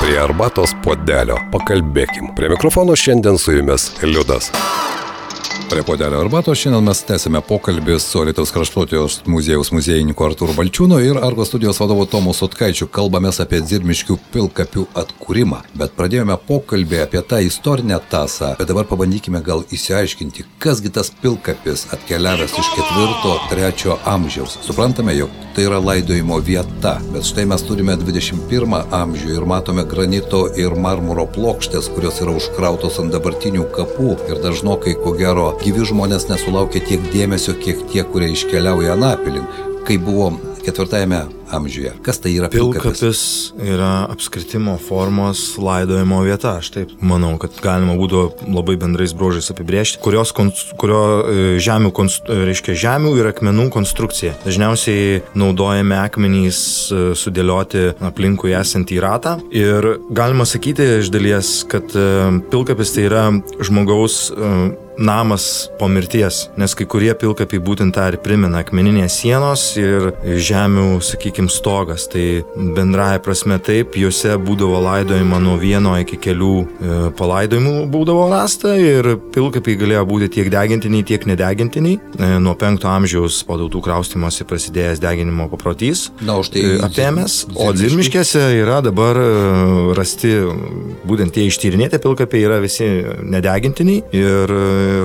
Prie arbatos puodelio pakalbėkim. Prie mikrofono šiandien su jumis Liudas. Prie puodelio arbatos šiandien mes tęsime pokalbį su Alytaus kraštotyros muziejaus muziejininku Artūru Balčiūnu ir Argos studijos vadovu Tomu Sutkaičiu. Kalbamės apie Dzirmiškių pilkapių atkūrimą, bet pradėjome pokalbį apie tą istorinę tąsą, bet dabar pabandykime gal įsiaiškinti, kasgi tas pilkapis atkeliavęs iš 4-3 amžiaus. Suprantame, jog tai yra laidojimo vieta, bet štai mes turime 21 amžių ir matome granito ir marmuro plokštės, kurios yra užkrautos ant dabartinių kapų ir dažnokai, ko gero, gyvi žmonės nesulaukia tiek dėmesio, kiek tie, kurie iškeliauja anapilin, kai buvo 4 amžiuje. Kas tai yra pilkapis? Pilkapis yra apskritimo formos laidojimo vieta. Aš taip manau, kad galima būtų labai bendrais bruožais apibrėžti, kurio žemių ir akmenų konstrukcija. Dažniausiai naudojame akmenys sudėlioti aplinkui esantį ratą ir galima sakyti iš dalies, kad pilkapis tai yra žmogaus namas po mirties, nes kai kurie pilkapiai būtent tą ir primena, akmeninės sienos ir žemių, sakykime, stogas. Tai bendraja prasme taip, juose būdavo laidojama nuo 1 iki kelių palaidojimų būdavo rasta ir pilkapiai galėjo būti tiek degintiniai, tiek nedegintiniai. Nuo 5 amžiaus po tautų kraustymosi prasidėjęs deginimo paprotys apėmęs, o Dzirmiškėse yra dabar rasti būtent tie ištyrinėti pilkapiai yra visi nedegintiniai ir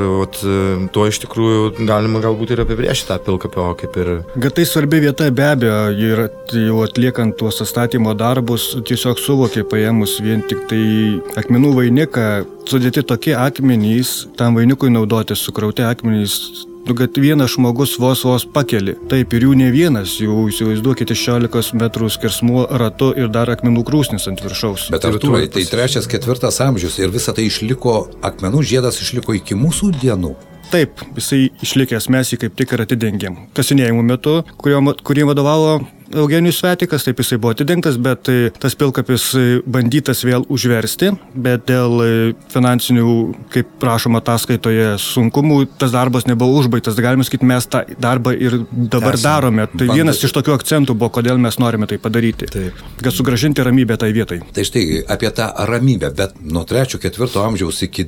tuo iš tikrųjų galima galbūt ir apibrėžti tą pilkapio kaip ir... Kad tai svarbi vieta be abejo ir jau atliekant tuos atstatymo darbus tiesiog suvokė paėmus vien tik tai akmenų vainiką, sudėti tokie akmenys, tam vainikui naudoti sukrauti akmenys, kad vienas žmogus vos pakeli. Taip, ir jų ne vienas, jau įsivaizduokite 16 metrų skersmuo ratu ir dar akmenų krūsnis ant viršaus. Bet Artūrai, tai 3-4 amžius ir visa tai išliko, akmenų žiedas išliko iki mūsų dienų. Taip, jisai išlikęs, mes jį kaip tik ir atidengėm. Kasinėjimų metu, kurį vadovavo Eugenijus Svetikas, taip jisai buvo atidengtas, bet tas pilkapis bandytas vėl užversti, bet dėl finansinių, kaip prašoma ataskaitoje, sunkumų tas darbas nebuvo užbaigtas. Galime sakyti, mes tą darbą ir dabar darome. Tai vienas iš tokių akcentų buvo, kodėl mes norime tai padaryti. Taip. Kad sugrąžinti ramybę tai vietai. Tai štai apie tą ramybę, bet nuo 3-4 amžiaus iki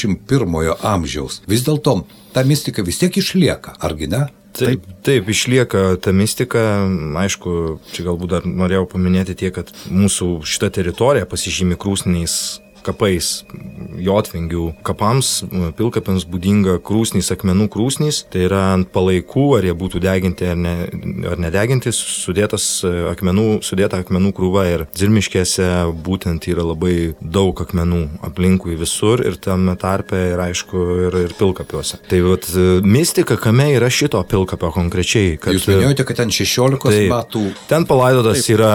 21 amžiaus vis dėlto ta mistika vis tiek išlieka, argi ne? Taip, išlieka ta mistika. Aišku, čia galbūt dar norėjau paminėti tiek, kad mūsų šita teritorija pasižymi krūsniais kapais, jotvingių kapams, pilkapiams būdinga krūsnys, akmenų krūsnys, tai yra ant palaikų, ar jie būtų deginti ar nedeginti, sudėta akmenų krūva ir Dzirmiškėse būtent yra labai daug akmenų aplinkui visur ir tame tarpe ir aišku ir pilkapiuose. Tai vat mistika, kame yra šito pilkapio konkrečiai. Jūs minėjote, kad ten 16 metų. Ten palaidotas yra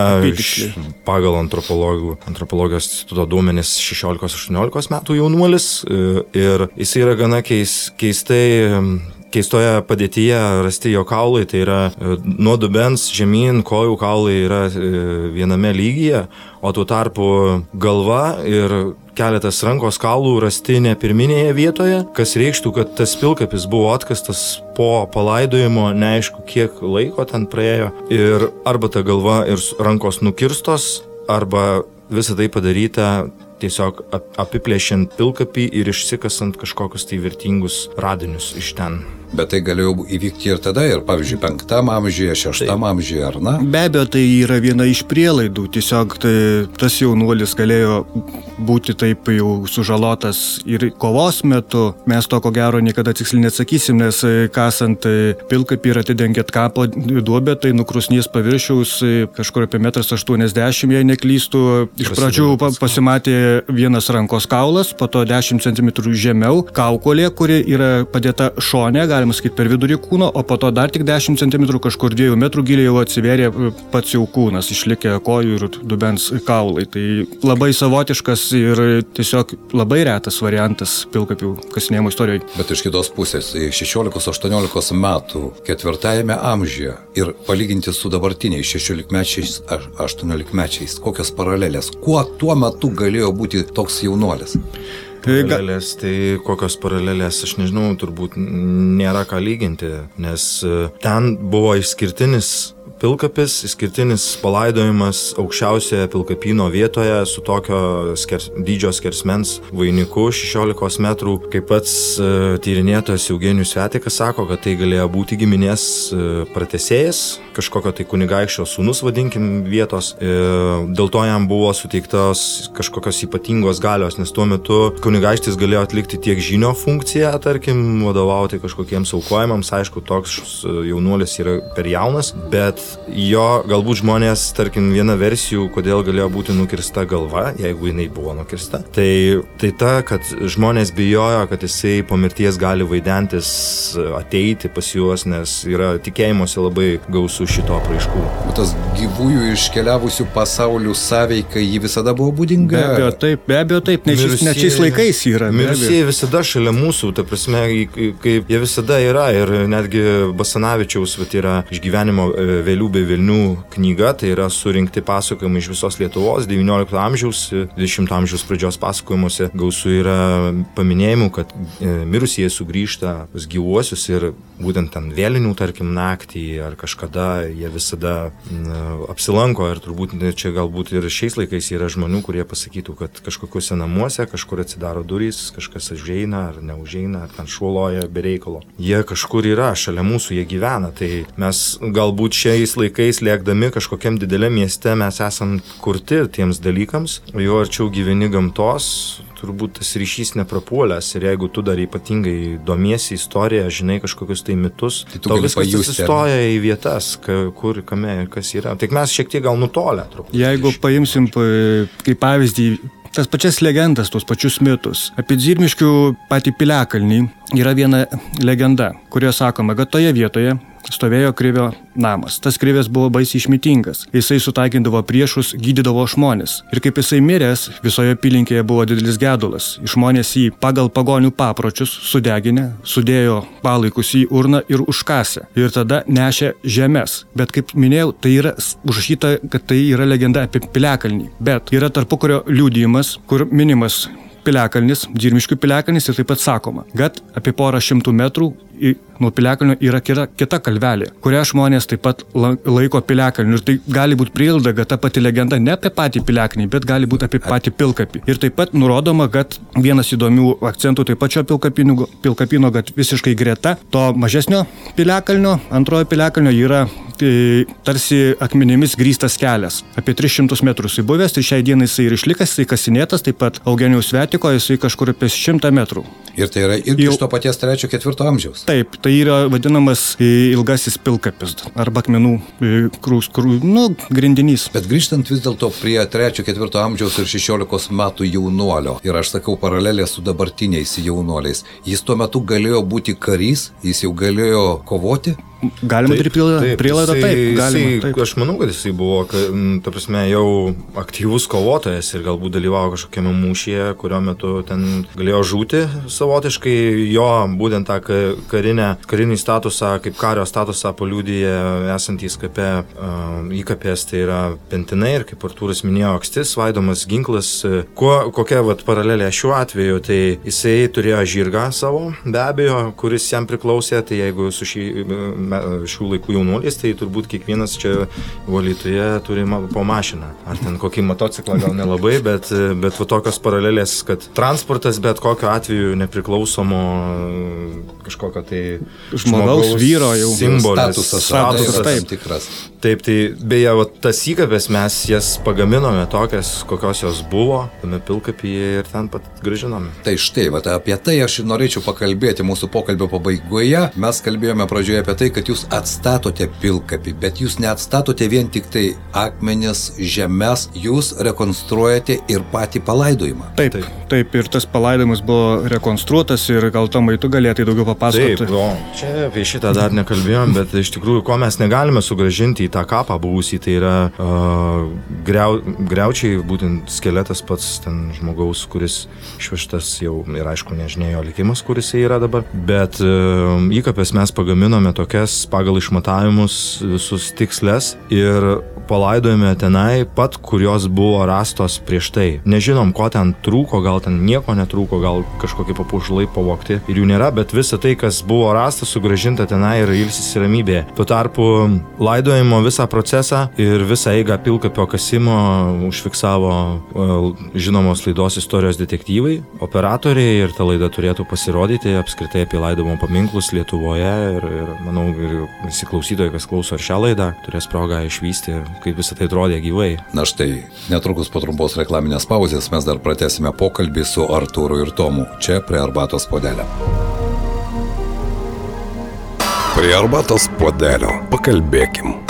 pagal antropologijos instituto duomenis 16-18 metų jaunuolis ir jis yra gana keistoje padėtyje rasti jo kaulai, tai yra nuo dubens žemyn kojų kaulai yra viename lygyje, o tuo tarpu galva ir keletas rankos kaulų rasti ne pirminėje vietoje, kas reikštų, kad tas pilkapis buvo atkastas po palaidojimo, neaišku kiek laiko ten praėjo ir arba ta galva ir rankos nukirstos, arba visą tai padaryta tiesiog apiplėšiant pilkapį ir išsikasant kažkokius tai vertingus radinius iš ten. Bet tai galėjo įvykti ir tada, ir pavyzdžiui, 5 amžiuje, 6 amžiuje, ar na? Be abejo, tai yra viena iš prielaidų. Tiesiog tas jaunuolis galėjo būti taip jau sužalotas ir kovos metu. Mes to ko gero niekada tiksliai neatsakysim, nes kasant pilkapį ir atidengiant kapo duobę, tai nukrusnys paviršiaus kažkur apie 1,80 m, jei neklystų. Iš pradžių pasimatė vienas rankos kaulas, po to 10 cm žemiau kaukolė, kuri yra padėta šone, galima sakyti, per vidurį kūno, o po to dar tik 10 cm kažkur 2 metrų giliai jau atsivėrė pats jau kūnas, išlikę kojų ir dubens kaulai. Tai labai savotiškas ir tiesiog labai retas variantas pilkapių kasinėjimo istorijoje. Bet iš kitos pusės, 16-18 metų 4 amžiuje ir palyginti su dabartiniais 16-mečiais, 18-mečiais, kokios paralelės? Kuo tuo metu galėjo būti toks jaunuolis? Paralelės, tai kokios paralelės, aš nežinau, turbūt nėra ką lyginti, nes ten buvo išskirtinis pilkapis, išskirtinis palaidojimas aukščiausioje pilkapyno vietoje su tokio dydžio skersmens vainiku 16 metrų. Kaip pats tyrinėtojas Eugenijus Svetikas sako, kad tai galėjo būti giminės pratęsėjas, kažkokio tai kunigaikščio sūnus, vadinkim, vietos. Dėl to jam buvo suteiktos kažkokios ypatingos galios, nes tuo metu kunigaikštis galėjo atlikti tiek žynio funkciją, tarkim, vadovauti kažkokiems aukojimams. Aišku, toks jaunuolis yra per jaunas, bet jo galbūt žmonės, tarkim, viena versijų, kodėl galėjo būti nukirsta galva, jeigu jinai buvo nukirsta, tai ta, kad žmonės bijojo, kad jisai po mirties gali vaidentis ateiti pas juos, nes yra tikėjimuose labai gausu šito apraiškų. O tas gyvųjų iškeliavusių pasaulių sąveika, jį visada buvo būdinga? Be abejo taip, net šiais laikais yra. Mirusieji visada šalia mūsų, ta prasme, kaip jie visada yra, ir netgi Basanavičiaus yra Išgyvenimo vėlių bei Vilnių knyga, tai yra surinkti pasakojimai iš visos Lietuvos, 19 amžiaus, 20 amžiaus pradžios pasakojimuose gausu yra paminėjimų, kad mirusieji sugrįžta pas gyvuosius ir būtent ten vėlinių, tarkim, naktį ar kažkada jie visada apsilanko, ir turbūt čia galbūt ir šiais laikais yra žmonių, kurie pasakytų, kad kažkokiuose namuose kažkur atsidaro durys, kažkas užeina ar neužeina, ar ten šuoloja be reikalo. Jie kažkur yra, šalia mūsų jie gyvena, tai mes galbūt šiais laikais lėkdami kažkokiam dideliam mieste mes esam kurti tiems dalykams, jo arčiau gyveni gamtos, turbūt tas ryšys neprapuolęs, ir jeigu tu dar ypatingai domiesi istoriją, žinai kažkokius tai mitus, tai tau viskas atsistoja į vietas, kur, kame ir kas yra. Tik mes šiek tiek gal nutolę truputį. Jeigu paimsim kaip pavyzdį tas pačias legendas, tos pačius mitus. Apie Dzirmiškių patį Piliakalnį yra viena legenda, kurioje sakoma, kad toje vietoje stovėjo Krivio namas. Tas Krivės buvo baisiai išmitingas. Jisai sutaikindavo priešus, gydydavo žmonės. Ir kaip jisai miręs, visoje apylinkėje buvo didelis gedulas. Žmonės jį pagal pagonių papročius sudeginę, sudėjo palaikus į urną ir užkasė. Ir tada nešė žemes. Bet kaip minėjau, tai yra užrašyta, kad tai yra legenda apie Piliakalnį. Bet yra tarpukario liudijimas, kur minimas Piliakalnis, Dzirmiškių Piliakalnis, ir taip pat sakoma, kad apie porą šimtų metrų nuo Piliakalnio yra kita kalvelė, kurią žmonės taip pat laiko Piliakalniu. Ir tai gali būti prielaida, kad ta pati legenda ne apie patį Piliakalnį, bet gali būti apie patį Pilkapį. Ir taip pat nurodoma, kad vienas įdomių akcentų taip pat šio Pilkapino, kad visiškai greta to mažesnio Piliakalnio, antrojo Piliakalnio yra tarsi akmenimis grįstas kelias. Apie 300 metrų jisai buvęs, ir šiai dienai jisai ir išlikęs, jisai kasinėtas, taip pat Eugenijaus Svetiko, jisai kažkur apie 100 metrų. Ir tai yra irgi iš to paties 3-4 amžiaus. Taip, tai yra vadinamas ilgasis Pilkapis arba akmenų grindinys. Bet grįžtant vis dėlto prie 3-4 amžiaus ir 16 metų jaunuolio, ir aš sakau paralelė su dabartiniais jaunuoliais, jis tuo metu galėjo būti karys, jis jau galėjo kovoti? Galima daryti prielaidą, taip. Aš manau, kad jisai buvo, ta prasme, jau aktyvus kovotojas ir galbūt dalyvavo kažkokiame mūšyje, kurio metu ten galėjo žūti savotiškai. Jo būtent tą karinį statusą, kaip kario statusą paliudija esantys įkapės, tai yra pentinai, ir kaip Artūras minėjo, akstis, svaidomas ginklas. Kokia paralelė šiuo atveju, tai jisai turėjo žirgą savo, be abejo, kuris jam priklausė, tai jeigu su šių laikų jaunuoliais, tai turbūt kiekvienas čia Alytuje turi po mašiną. Ar ten kokį motociklą gal nelabai, bet va tokios paralelės, kad transportas bet kokio atveju nepriklausomo kažkokio tai žmogaus vyro jau simbolis. Statusas tam tikras. Taip, tai beje, tas įkapės mes jas pagaminome tokias, kokios jos buvo, tame Pilkapyje, ir ten pat grąžinome. Tai štai, apie tai aš norėčiau pakalbėti mūsų pokalbio pabaigoje. Mes kalbėjome pradžioje apie tai, kad jūs atstatote Pilkapį, bet jūs neatstatote vien tik tai akmenis, žemes, jūs rekonstruojate ir patį palaidojimą. Taip, ir tas palaidojimas buvo rekonstruotas, ir gal Tomai tu galėtai daugiau papasakoti. Taip, čia apie šitą dar nekalbėjom, bet iš tikrųjų, ko mes negalime sugrąžinti į tą kapą buvusį, tai yra griaučiai, būtent skeletas pats ten žmogaus, kuris išvežtas jau, ir aišku, nežinėjo likimas, kuris yra dabar, bet įkapės mes pagaminome tokias, vietas pagal išmatavimus visus tikslės ir palaidojame tenai pat, kurios buvo rastos prieš tai. Nežinom, ko ten trūko, gal ten nieko netrūko, gal kažkokie papuošalai pavogti ir jų nėra, bet visa tai, kas buvo rasta, sugrąžinta tenai ir ilsisi ramybėje. Tuo tarpu laidojimo visą procesą ir visą eigą pilkapio kasimo užfiksavo žinomos laidos istorijos detektyvai, operatoriai ir ta laida turėtų pasirodyti apskritai apie laidojimo paminklus Lietuvoje ir manau, ir visi klausytojai, kas klauso ir šią laidą, turės progą išvysti, kaip visą tai atrodė gyvai. Na štai, netrukus po trumpos reklaminės pauzės mes dar pratęsime pokalbį su Artūru ir Tomu, čia prie arbatos puodelio. Prie arbatos puodelio pakalbėkim.